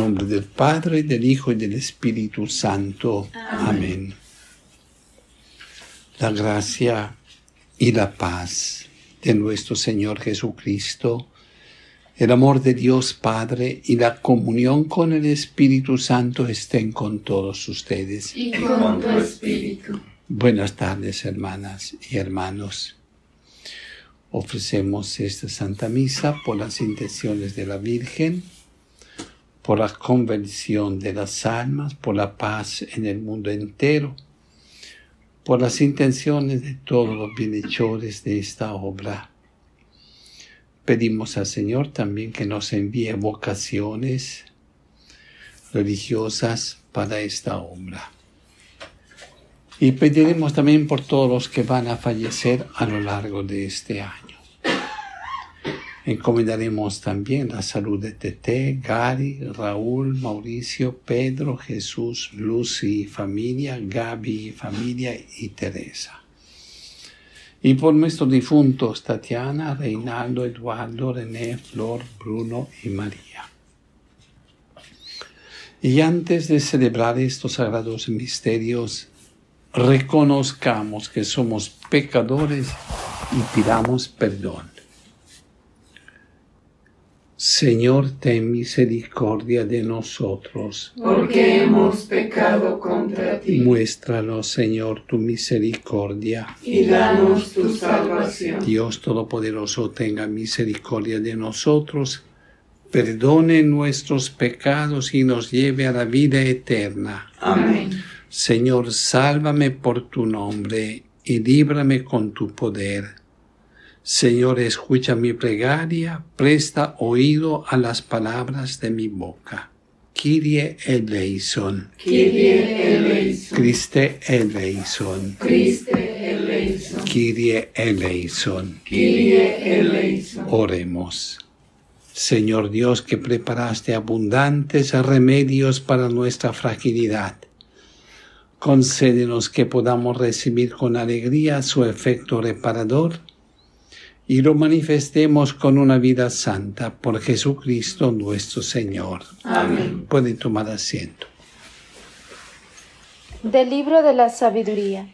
nombre del Padre, del Hijo y del Espíritu Santo. Amén. La gracia y la paz de nuestro Señor Jesucristo, el amor de Dios Padre y la comunión con el Espíritu Santo estén con todos ustedes. Y con tu espíritu. Buenas tardes, hermanas y hermanos. Ofrecemos esta Santa Misa por las intenciones de la Virgen, por la conversión de las almas, por la paz en el mundo entero, por las intenciones de todos los bienhechores de esta obra. Pedimos al Señor también que nos envíe vocaciones religiosas para esta obra. Y pediremos también por todos los que van a fallecer a lo largo de este año. Encomendaremos también la salud de Tete, Gary, Raúl, Mauricio, Pedro, Jesús, Lucy y familia, Gaby y familia y Teresa. Y por nuestros difuntos, Tatiana, Reinaldo, Eduardo, René, Flor, Bruno y María. Y antes de celebrar estos sagrados misterios, reconozcamos que somos pecadores y pidamos perdón. Señor, ten misericordia de nosotros. Porque hemos pecado contra ti. Muéstranos, Señor, tu misericordia. Y danos tu salvación. Dios Todopoderoso, tenga misericordia de nosotros, perdone nuestros pecados y nos lleve a la vida eterna. Amén. Señor, sálvame por tu nombre y líbrame con tu poder. Señor, escucha mi plegaria, presta oído a las palabras de mi boca. Kyrie eleison. Kyrie eleison. Christe eleison. Christe eleison. Kyrie eleison. Kyrie eleison. Oremos. Señor Dios, que preparaste abundantes remedios para nuestra fragilidad, concédenos que podamos recibir con alegría su efecto reparador y lo manifestemos con una vida santa por Jesucristo nuestro Señor. Amén. Pueden tomar asiento. Del libro de la sabiduría.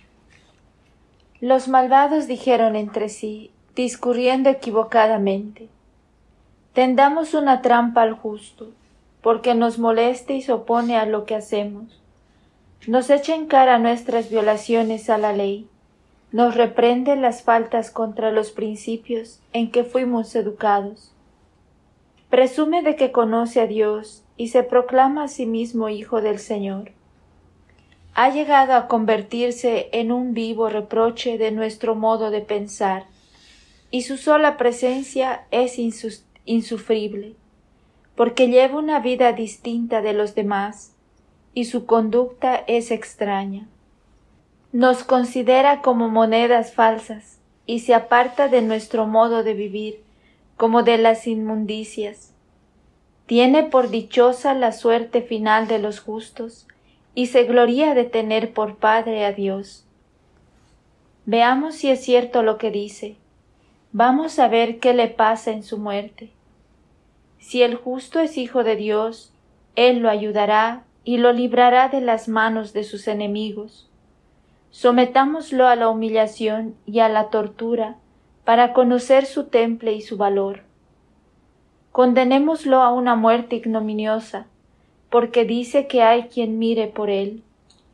Los malvados dijeron entre sí, discurriendo equivocadamente: tendamos una trampa al justo, porque nos molesta y se opone a lo que hacemos. Nos echa en cara nuestras violaciones a la ley, nos reprende las faltas contra los principios en que fuimos educados. Presume de que conoce a Dios y se proclama a sí mismo hijo del Señor. Ha llegado a convertirse en un vivo reproche de nuestro modo de pensar, y su sola presencia es insufrible, porque lleva una vida distinta de los demás, y su conducta es extraña. Nos considera como monedas falsas y se aparta de nuestro modo de vivir como de las inmundicias. Tiene por dichosa la suerte final de los justos y se gloria de tener por Padre a Dios. Veamos si es cierto lo que dice. Vamos a ver qué le pasa en su muerte. Si el justo es hijo de Dios, Él lo ayudará y lo librará de las manos de sus enemigos. Sometámoslo a la humillación y a la tortura para conocer su temple y su valor. Condenémoslo a una muerte ignominiosa, porque dice que hay quien mire por él.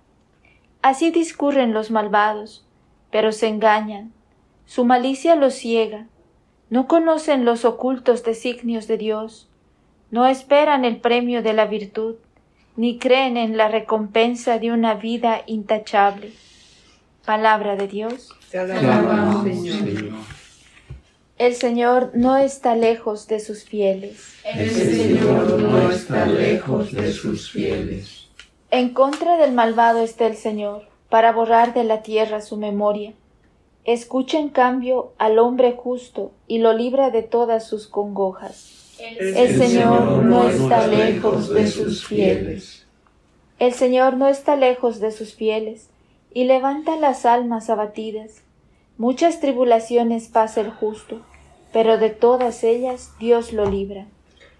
Así discurren los malvados, pero se engañan. Su malicia los ciega. No conocen los ocultos designios de Dios. No esperan el premio de la virtud, ni creen en la recompensa de una vida intachable. Palabra de Dios. Te alabamos, Señor. El Señor no está lejos de sus fieles. El Señor no está lejos de sus fieles. En contra del malvado está el Señor, para borrar de la tierra su memoria. Escucha en cambio al hombre justo y lo libra de todas sus congojas. El Señor no está lejos de sus fieles. El Señor no está lejos de sus fieles, y levanta las almas abatidas. Muchas tribulaciones pasa el justo, pero de todas ellas Dios lo libra.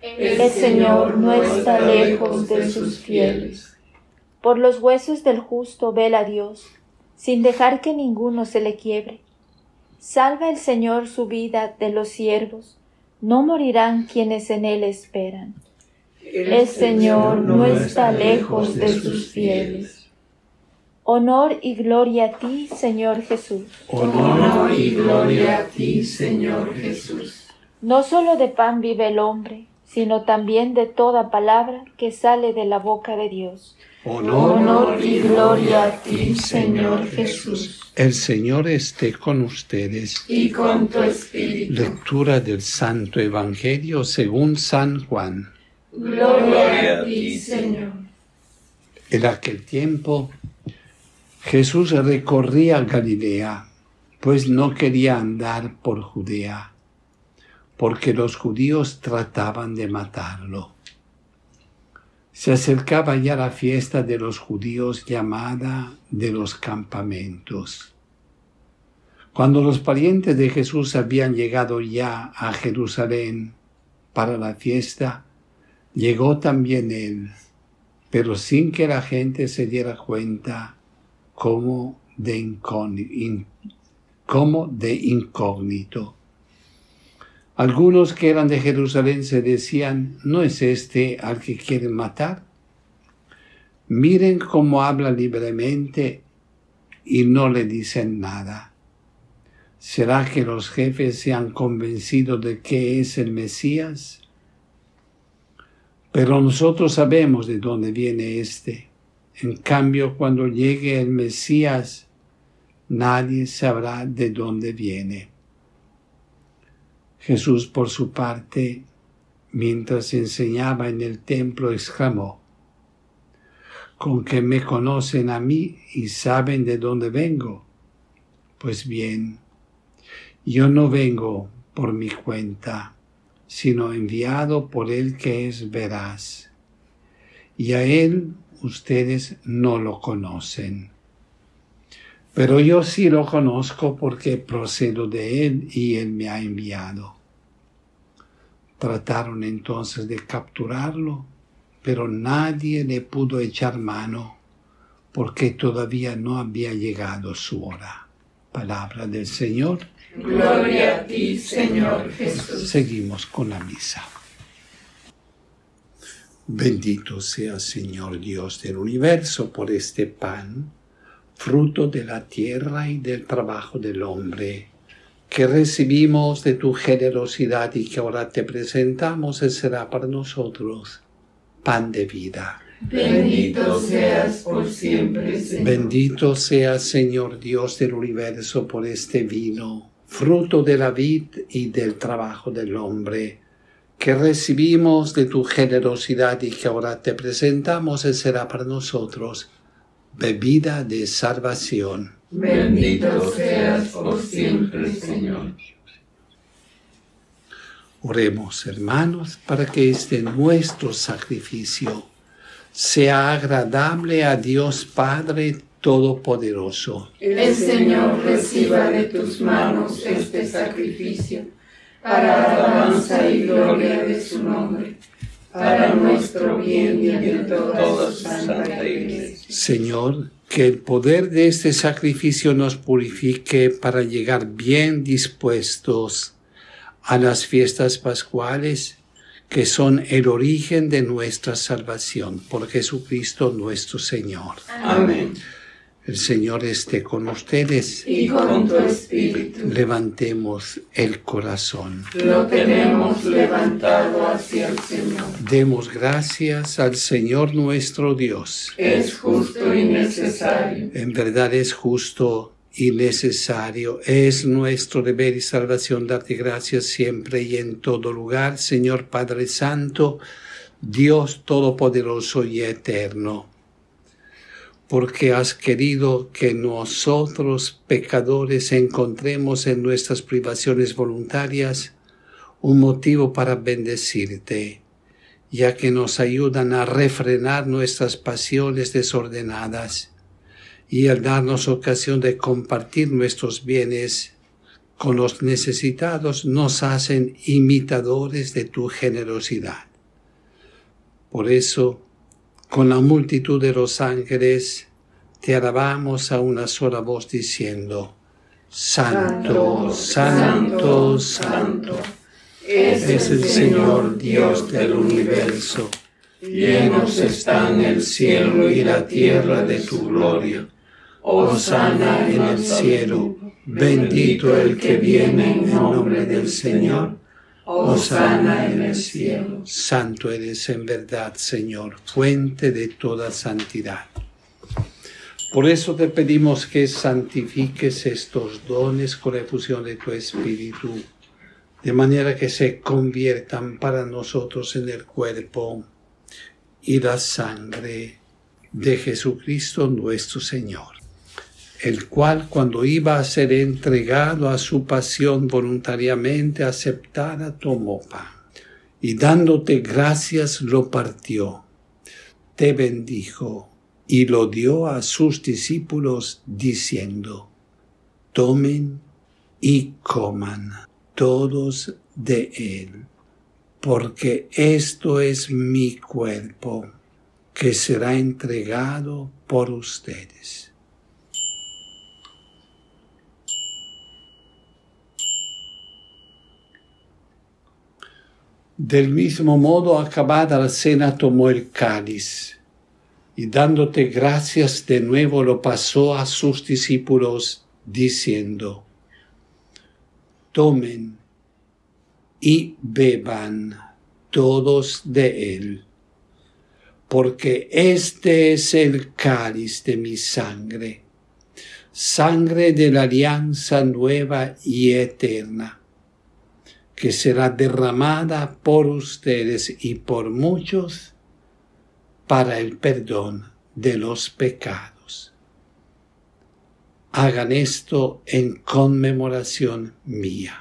El Señor no está lejos de sus fieles. Por los huesos del justo vela Dios, sin dejar que ninguno se le quiebre. Salva el Señor su vida de los siervos, no morirán quienes en él esperan. El Señor no está lejos de sus fieles. Honor y gloria a ti, Señor Jesús. Honor y gloria a ti, Señor Jesús. No solo de pan vive el hombre, sino también de toda palabra que sale de la boca de Dios. Honor y gloria a ti, Señor Jesús. El Señor esté con ustedes. Y con tu espíritu. Lectura del Santo Evangelio según San Juan. Gloria a ti, Señor. En aquel tiempo, Jesús recorría Galilea, pues no quería andar por Judea, porque los judíos trataban de matarlo. Se acercaba ya la fiesta de los judíos llamada de los campamentos. Cuando los parientes de Jesús habían llegado ya a Jerusalén para la fiesta, llegó también él, pero sin que la gente se diera cuenta, como de incógnito. Algunos que eran de Jerusalén se decían, ¿no es este al que quieren matar? Miren cómo habla libremente y no le dicen nada. ¿Será que los jefes se han convencido de que es el Mesías? Pero nosotros sabemos de dónde viene este. En cambio, cuando llegue el Mesías, nadie sabrá de dónde viene. Jesús, por su parte, mientras enseñaba en el templo, exclamó, ¿con que me conocen a mí y saben de dónde vengo? Pues bien, yo no vengo por mi cuenta, sino enviado por el que es veraz. Y a él ustedes no lo conocen. Pero yo sí lo conozco porque procedo de él y él me ha enviado. Trataron entonces de capturarlo, pero nadie le pudo echar mano porque todavía no había llegado su hora. Palabra del Señor. Gloria a ti, Señor Jesús. Seguimos con la misa. Bendito sea, Señor Dios del universo, por este pan, fruto de la tierra y del trabajo del hombre, que recibimos de tu generosidad y que ahora te presentamos, y será para nosotros pan de vida. Bendito seas por siempre, Señor. Bendito sea, Señor Dios del universo, por este vino, fruto de la vid y del trabajo del hombre, que recibimos de tu generosidad y que ahora te presentamos, y será para nosotros bebida de salvación. Bendito seas por siempre, Señor. Oremos, hermanos, para que este nuestro sacrificio sea agradable a Dios Padre Todopoderoso. El Señor reciba de tus manos este sacrificio, para alabanza y gloria de su nombre, para nuestro bien y de toda su santa Iglesia. Señor, que el poder de este sacrificio nos purifique para llegar bien dispuestos a las fiestas pascuales, que son el origen de nuestra salvación, por Jesucristo nuestro Señor. Amén. El Señor esté con ustedes. Y con tu espíritu. Levantemos el corazón. Lo tenemos levantado hacia el Señor. Demos gracias al Señor nuestro Dios. Es justo y necesario. En verdad es justo y necesario. Es nuestro deber y salvación darte gracias siempre y en todo lugar, Señor Padre Santo, Dios Todopoderoso y Eterno. Porque has querido que nosotros, pecadores, encontremos en nuestras privaciones voluntarias un motivo para bendecirte, ya que nos ayudan a refrenar nuestras pasiones desordenadas y al darnos ocasión de compartir nuestros bienes con los necesitados, nos hacen imitadores de tu generosidad. Por eso, con la multitud de los ángeles, te alabamos a una sola voz diciendo: Santo, Santo, Santo, es el Señor Dios del universo. Llenos están el cielo y la tierra de tu gloria. Hosana en el cielo, bendito el que viene en nombre del Señor. Hosana en el cielo. Santo eres en verdad, Señor, fuente de toda santidad. Por eso te pedimos que santifiques estos dones con la efusión de tu Espíritu, de manera que se conviertan para nosotros en el cuerpo y la sangre de Jesucristo nuestro Señor, el cual, cuando iba a ser entregado a su pasión voluntariamente aceptada, tomó pan y dándote gracias lo partió, te bendijo y lo dio a sus discípulos diciendo: tomen y coman todos de él, porque esto es mi cuerpo que será entregado por ustedes. Del mismo modo, acabada la cena, tomó el cáliz y dándote gracias de nuevo lo pasó a sus discípulos diciendo: tomen y beban todos de él, porque este es el cáliz de mi sangre, sangre de la alianza nueva y eterna, que será derramada por ustedes y por muchos para el perdón de los pecados. Hagan esto en conmemoración mía.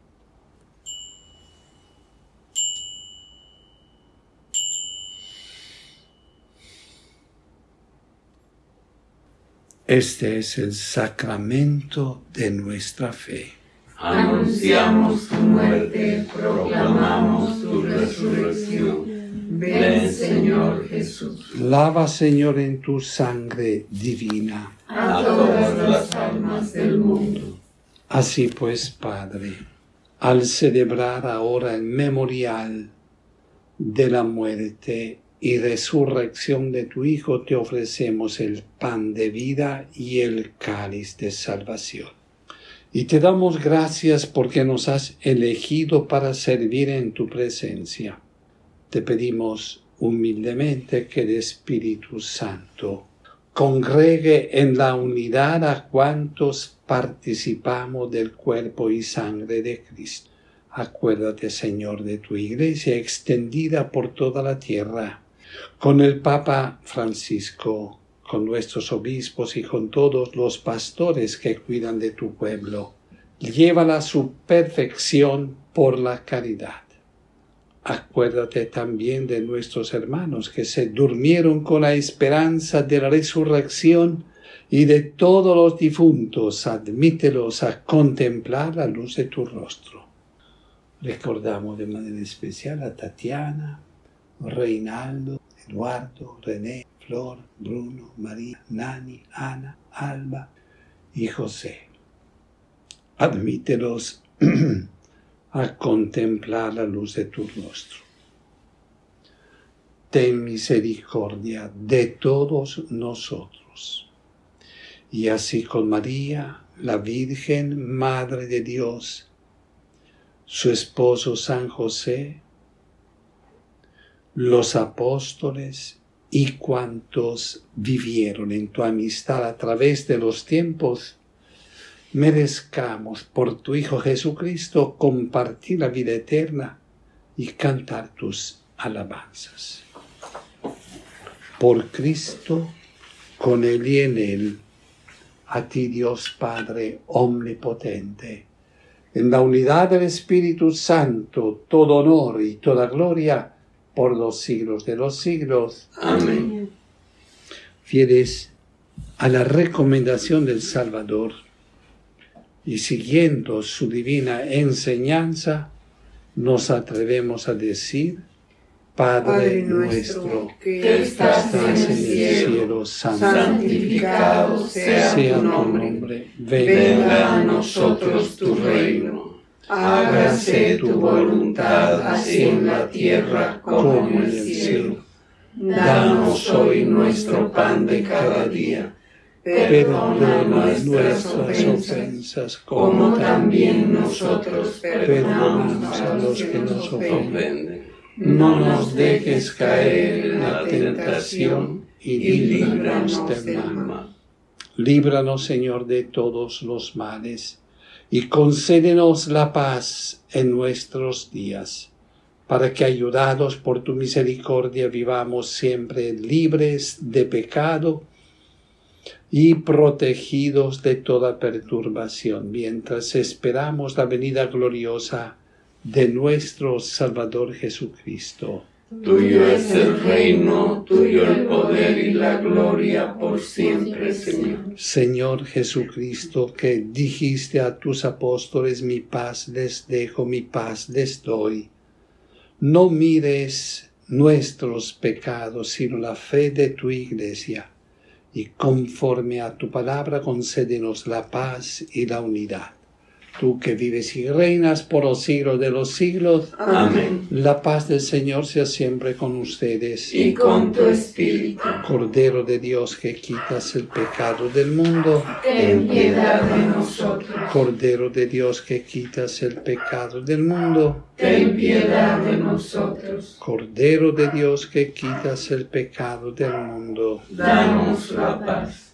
Este es el sacramento de nuestra fe. Anunciamos tu muerte, proclamamos tu resurrección. Ven, Señor Jesús. Lava, Señor, en tu sangre divina a todas las almas del mundo. Así pues, Padre, al celebrar ahora el memorial de la muerte y resurrección de tu Hijo, te ofrecemos el pan de vida y el cáliz de salvación. Y te damos gracias porque nos has elegido para servir en tu presencia. Te pedimos humildemente que el Espíritu Santo congregue en la unidad a cuantos participamos del cuerpo y sangre de Cristo. Acuérdate, Señor, de tu Iglesia extendida por toda la tierra, con el Papa Francisco, con nuestros obispos y con todos los pastores que cuidan de tu pueblo. Llévala a su perfección por la caridad. Acuérdate también de nuestros hermanos que se durmieron con la esperanza de la resurrección y de todos los difuntos. Admítelos a contemplar la luz de tu rostro. Recordamos de manera especial a Tatiana, Reinaldo, Eduardo, René, Flor, Bruno, María, Nani, Ana, Alba y José. Admítelos a contemplar la luz de tu rostro. Ten misericordia de todos nosotros. Y así con María, la Virgen, Madre de Dios, su esposo San José, los apóstoles y cuantos vivieron en tu amistad a través de los tiempos, merezcamos por tu Hijo Jesucristo compartir la vida eterna y cantar tus alabanzas. Por Cristo, con Él y en Él, a ti Dios Padre omnipotente, en la unidad del Espíritu Santo, todo honor y toda gloria por los siglos de los siglos. Amén. Fieles a la recomendación del Salvador y siguiendo su divina enseñanza, nos atrevemos a decir: Padre nuestro, que estás en el cielo, santificado sea tu nombre. Venga a nosotros tu reino. Hágase tu voluntad así en la tierra como en el cielo. Danos hoy nuestro pan de cada día. Perdona nuestras ofensas, como también nosotros perdonamos a los que nos ofenden. No nos dejes caer en la tentación y líbranos del mal. Líbranos, Señor, de todos los males, y concédenos la paz en nuestros días, para que, ayudados por tu misericordia, vivamos siempre libres de pecado y protegidos de toda perturbación, mientras esperamos la venida gloriosa de nuestro Salvador Jesucristo. Tuyo es el reino, tuyo el poder y la gloria por siempre, Señor. Señor Jesucristo, que dijiste a tus apóstoles: mi paz les dejo, mi paz les doy. No mires nuestros pecados, sino la fe de tu Iglesia, y conforme a tu palabra concédenos la paz y la unidad. Tú que vives y reinas por los siglos de los siglos. Amén. La paz del Señor sea siempre con ustedes. Y con tu espíritu. Cordero de Dios, que quitas el pecado del mundo, ten piedad de nosotros. Cordero de Dios, que quitas el pecado del mundo, ten piedad de nosotros. Cordero de Dios, que quitas el pecado del mundo, danos la paz.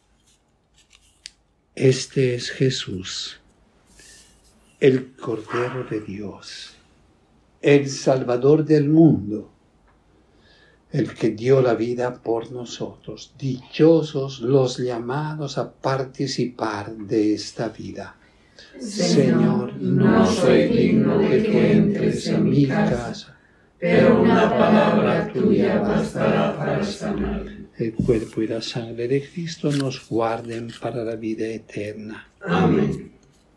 Este es Jesús, el Cordero de Dios, el Salvador del mundo, el que dio la vida por nosotros. Dichosos los llamados a participar de esta vida. Señor, no soy digno de que entres en mi casa, pero una palabra tuya bastará para sanarme. El cuerpo y la sangre de Cristo nos guarden para la vida eterna. Amén.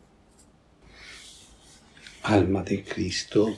Alma de Cristo,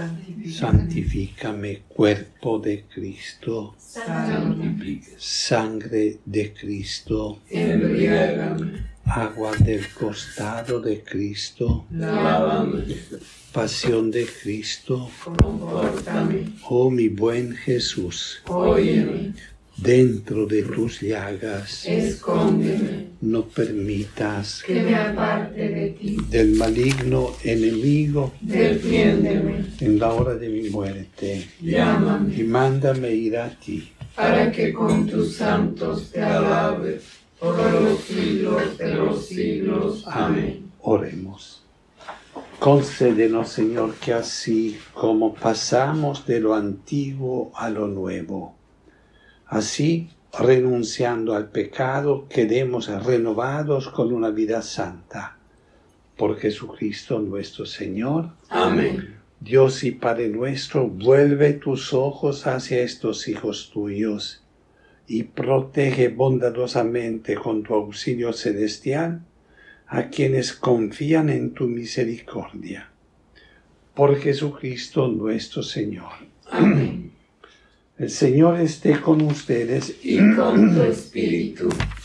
santifícame. Cuerpo de Cristo, santifícame. Sangre de Cristo, embriágame. Agua del costado de Cristo, lávame. Pasión de Cristo, confórtame. Oh mi buen Jesús, óyeme. Dentro de tus llagas, escóndeme. No permitas que me aparte de ti. Del maligno enemigo, defiéndeme. En la hora de mi muerte, llámame. Y mándame ir a ti, para que con tus santos te alabe por los siglos de los siglos. Amén. Oremos. Concédenos, Señor, que así como pasamos de lo antiguo a lo nuevo, así, renunciando al pecado, quedemos renovados con una vida santa. Por Jesucristo nuestro Señor. Amén. Dios y Padre nuestro, vuelve tus ojos hacia estos hijos tuyos y protege bondadosamente con tu auxilio celestial a quienes confían en tu misericordia. Por Jesucristo nuestro Señor. Amén. El Señor esté con ustedes y con tu espíritu.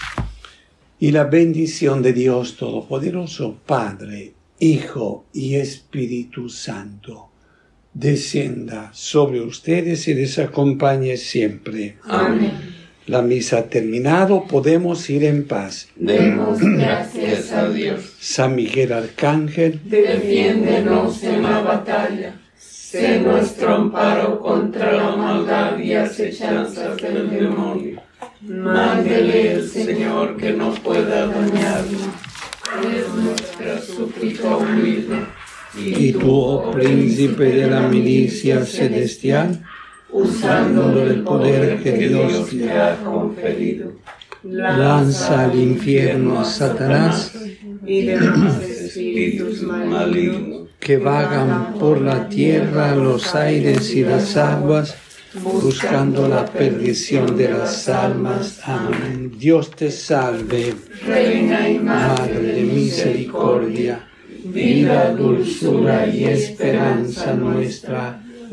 Y la bendición de Dios Todopoderoso, Padre, Hijo y Espíritu Santo, descienda sobre ustedes y les acompañe siempre. Amén. La misa ha terminado, podemos ir en paz. Demos gracias a Dios. San Miguel Arcángel, defiéndenos en la batalla. Sé nuestro amparo contra la maldad y acechanzas del demonio. Mándele el Señor que no pueda dañarnos. Es nuestra súplica humilde. y tú, oh príncipe de la milicia celestial, usando del poder que Dios te ha conferido, lanza al infierno a Satanás y demás espíritus malignos que vagan por la tierra, los aires y las aguas, buscando la perdición de las almas. Amén. Dios te salve, Reina y Madre de misericordia, vida, dulzura y esperanza nuestra.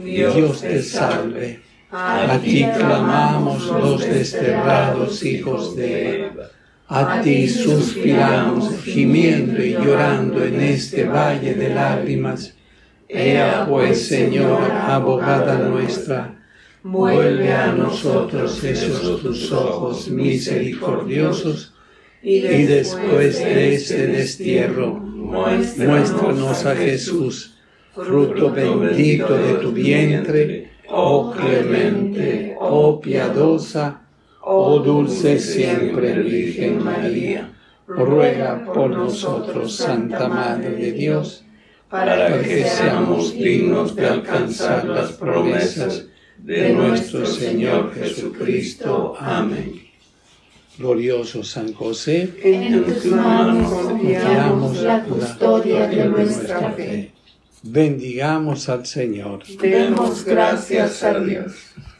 Dios te salve. A ti clamamos los desterrados hijos de Eva. A ti suspiramos, gimiendo y llorando en este valle de lágrimas. Ea pues, Señora, abogada nuestra, vuelve a nosotros esos tus ojos misericordiosos, y después de este destierro, muéstranos a Jesús, fruto bendito de tu vientre, oh clemente, oh piadosa, oh dulce siempre Virgen María. Ruega por nosotros, Santa Madre de Dios, para que seamos dignos de alcanzar las promesas de nuestro Señor Jesucristo. Amén. Glorioso San José, En tus manos confiamos la custodia de nuestra fe. bendigamos al Señor. Demos gracias a Dios.